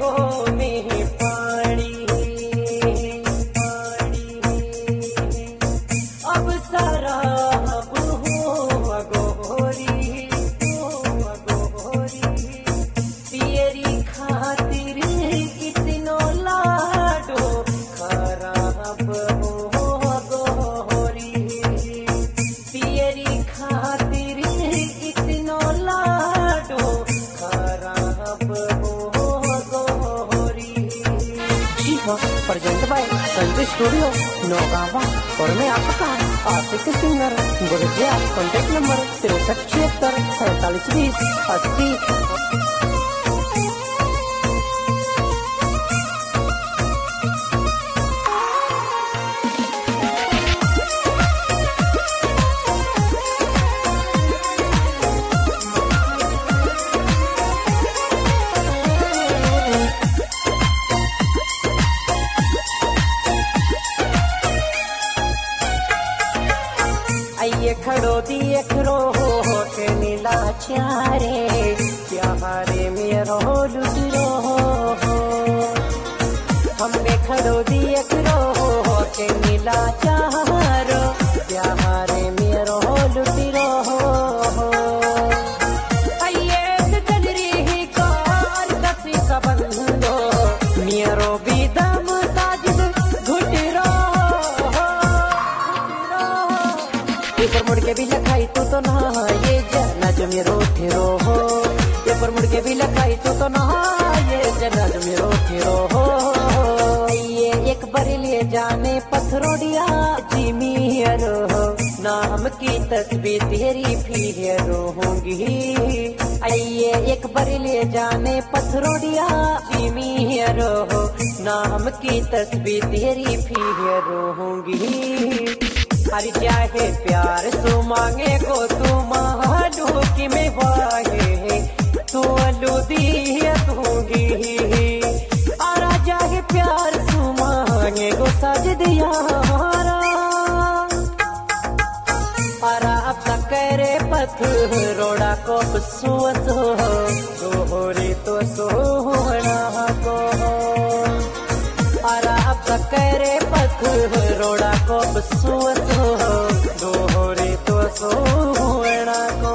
गो में पानी अब सारा तेरी खातिर इतनो लाडो खराब हो गोरी तेरी खातिर इतनो लाडो खराब हो गोरी। जी हाँ, present by Sanjay studio Naugawa और मैं आपका आशिक सिंगर गुरुजिया। Contact number 6376472080। आइए खड़ो दिए खरो के नीला चारे प्यारे मेरो लुटरो हमने खड़ो दिए खरो के नीला चारो प्यारे मेरो लुटरो आइए चल रही कार कसी सबंदो मेरो बिदम साजिद घुटरो ऊपर मुड़ के भी लखाई तो ना ये जना जो मेरो ठेरो हो ऊपर मुड़ के भी लखाई तो ना ये जना जो मेरो ठेरो हो ये एक बारी ले जाने पथरोड़िया जिमियर हो नाम की तस्वीर तेरी फिर होंगी आइए एक बारी ले जाने पथरोड़िया जिमियर हो नाम की तस्वीर तेरी फिर होंगी। अरे चाहे प्यार सो मांगे को तू मालू कि मैं वाहे तू अलू दी दूंगी आरा चाहे प्यार सो मांगे को सज दिया आरा अब तक करे पथरोड़ा को सुसो दोहरे तो सोहना को आरा अब तक करे पथरोड़ा को सुसो दोहरे तो सोहना को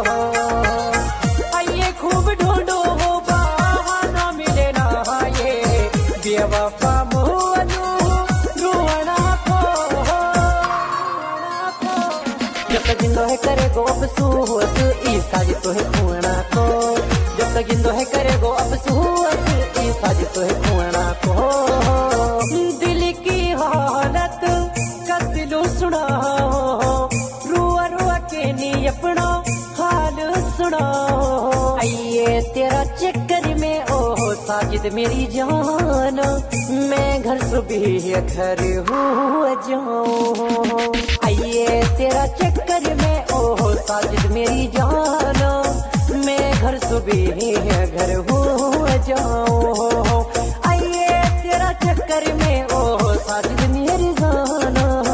आइए खूब ढूंढो बहाना मिले ना ये बेवफा मोनू रोना को जब तक जिंदो है करे गो अफसोस ई साज तो है खुआना को जब तक जिंदो है करे गो अफसोस ई साज तो है खुआना को दिल की हालत कसिलो सुनाओ रुआ रुआ के नी अपना हाल सुनाओ आइए तेरा चक्कर में ओ साजिद मेरी जान मैं घर सुबह घर हो जाऊं आइए तेरा चक्कर में ओ साजिद मेरी जान मैं घर सुबह घर हो जाऊं आइए तेरा चक्कर में ओ साजिद मेरी जान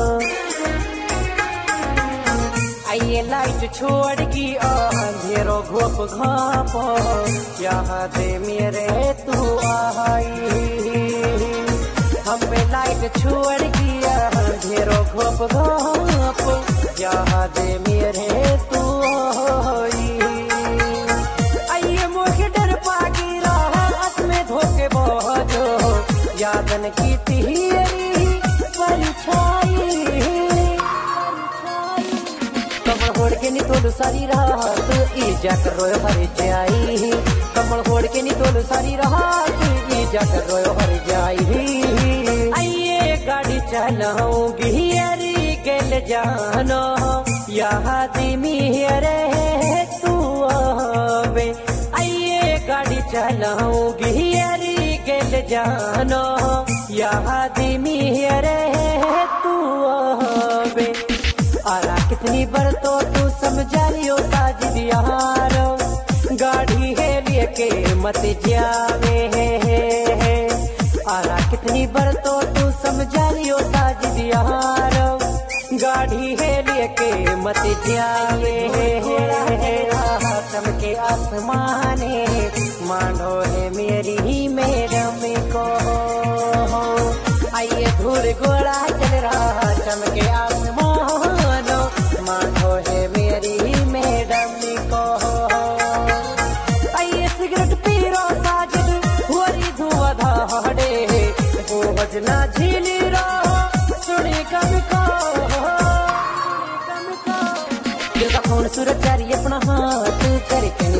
आइए लाइट छोड़ की अंधेरो घोप घाप यहाँ दे मेरे तू आई हमें लाइट छोड़ की अंधेरो घोप घाप यहाँ दे मेरे तू आई आइए मुझे डर पागी रात में धोखे बोझो यादन की तिहरी परछाई कमल होड़ के नी तोलू सारी रात ईजा कर रोयो हर जाई कमल होड़ के नी तोलू सारी रात ईजा कर रोयो हर जाई आइए गाड़ी चलाऊंगी अरे गल जानो यहाँ दिमी रे तू आवे आइए गाड़ी चलाऊंगी अरे गल जानो यहाँ दिमी रे तू आवे आरा कितनी बार तो तू समझा लियो साजिद यार गाड़ी है लेके मत जावे आरा कितनी बार तो तू समझा लियो साजिद यार गाड़ी है लेके मत जावे चमके आसमाने मानो है मेरी ही मेरी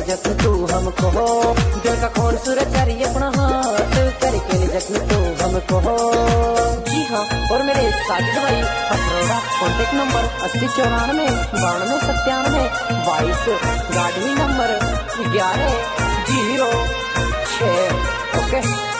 जख्म तू हमको हो, दिल का कौन सुरचारी अपना हाथ करके ले जख्म तू हमको हो। जी हाँ, और मेरे साजिद भाई पथरोड़ा, कॉन्टेक्ट नंबर 8094929722, गाड़ी नंबर 1106। ओके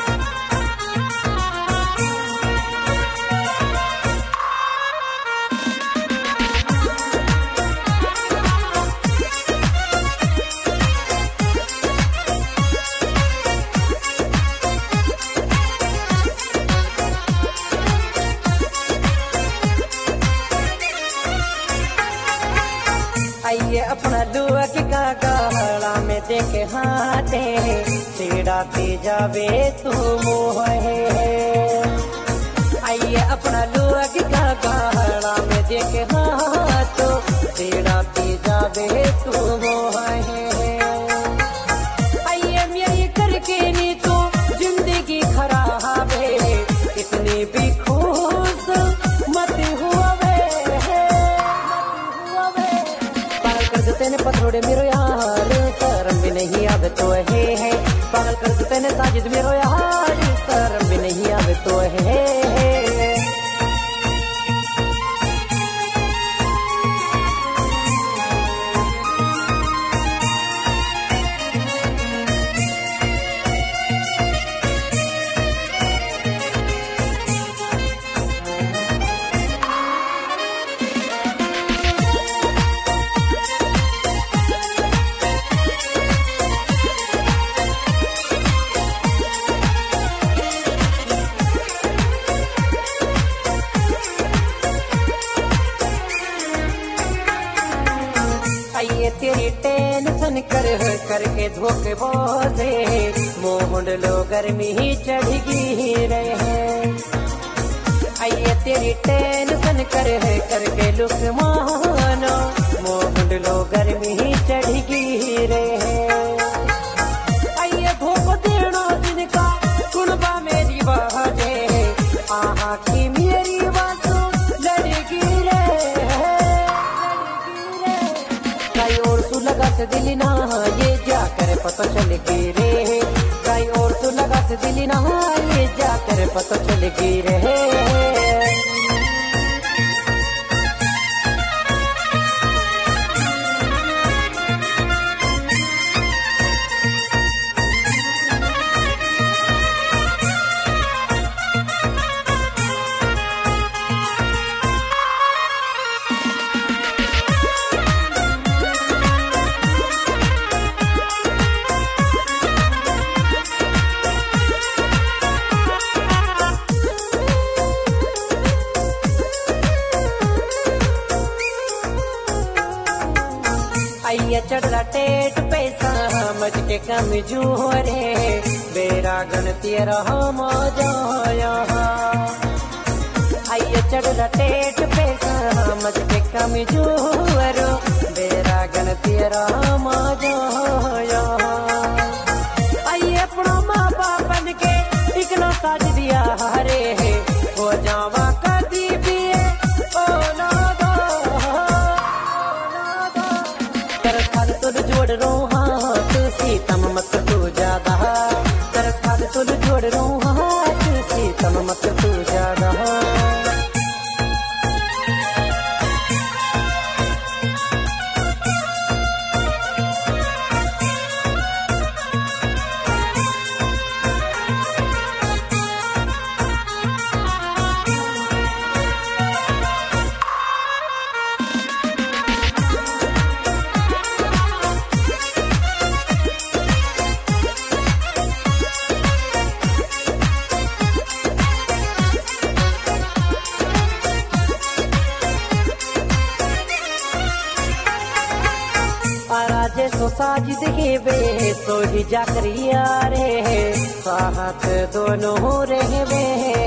आइए अपना दुआ की कागड़ा में देखे हाथे, चिड़ाते जावे तू मोहे। आइए अपना दुआ की कागड़ा में देखे हाथों, चिड़ाते जावे तू मोहे। आइए मेरी करके नी तो जिंदगी खराब है, इतनी भी खुश मत हुआ तेने पथरोड़े मेरो यार, शर्म भी नहीं आवे तो है। पागल कर देते ने साजिद मेरो यार, शर्म भी नहीं आवे तो है। आइए तेरी टेंशन करके धोखे बोझे, मोहन लो गर्मी ही चढ़गी रहे। आइए तेरी टेंशन करके लुक मानो, मोहन लो गर्मी ही चढ़गी रहे। आइए धोखा देना जिनका कुनबा मेरी बाजे, आहा की मेरी बासु लड़गी लगा से दिली ना ये जाकर पता चलेगी रे, कहीं और तो लगा से दिली ना ये जाकर पता चलेगी रे। आइए चढ़ला टेट पैसा समझ के कमजोर है, बेरा गण तेरा हम जाया। आइए चढ़ला टेट पैसा समझ के कमजोर, बेरा गण तेरा हम जाया। आइए अपना माँ बाप बन के इकना साज दिया रे, हो जावा कदी भी ओ ना जोड़ रो हाथ सीतम मत तू ज्यादा, तरस खाद तुल जोड़ रो हाथ सीतम मत तू ज्यादा। राजे सो साजिद वे सो ही जाकरिया रे, साहत दोनों रहे वे।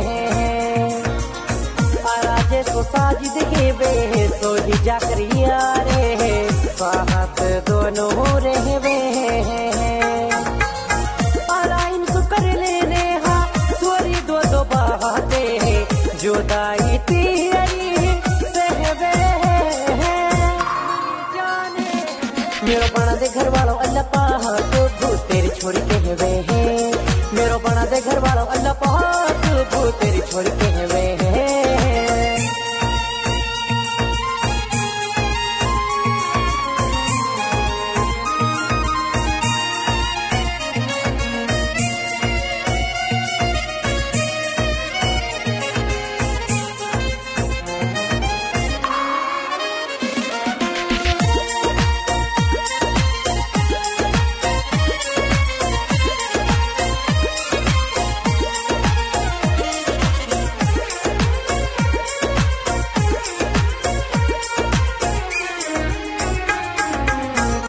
राजे सो साजिद वे सो ही जाकरिया रे, साहत दोनों रहे वे। पाराइन सुकर लेने हा सोरी दो दो बाते, जुदाई तेरी सहवे मेरो बना दे घर वालों अल्लाह पा तेरी छोड़ के है वे